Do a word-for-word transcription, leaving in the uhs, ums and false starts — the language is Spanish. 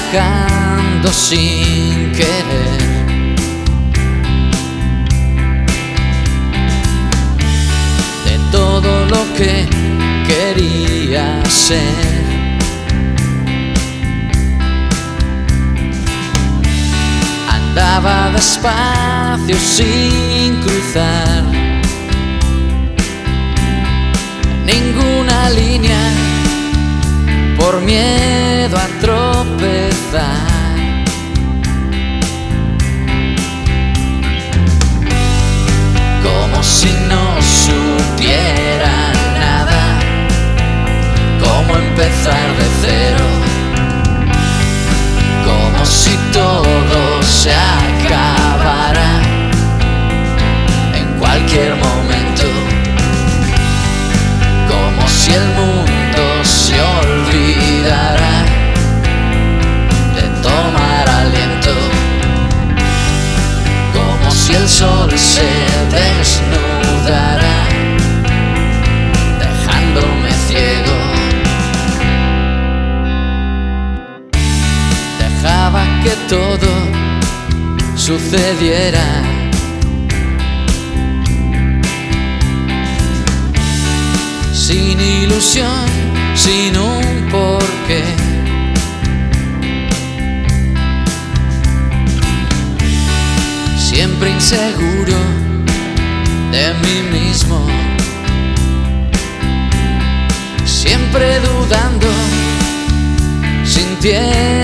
alejando sin querer. De todo lo que quería ser. Andaba despacio sin cruzar ninguna línea por miedo a tropezar. Como si no supiera nada, cómo empezar de cero, como si todo se acabara en cualquier momento, como si el mundo se olvidara de tomar aliento, como si el sol se desnudara dejándome ciego. Dejaba que todo sucediera, sin ilusión, sin un porqué. Siempre inseguro de mí mismo, siempre dudando, sintiendo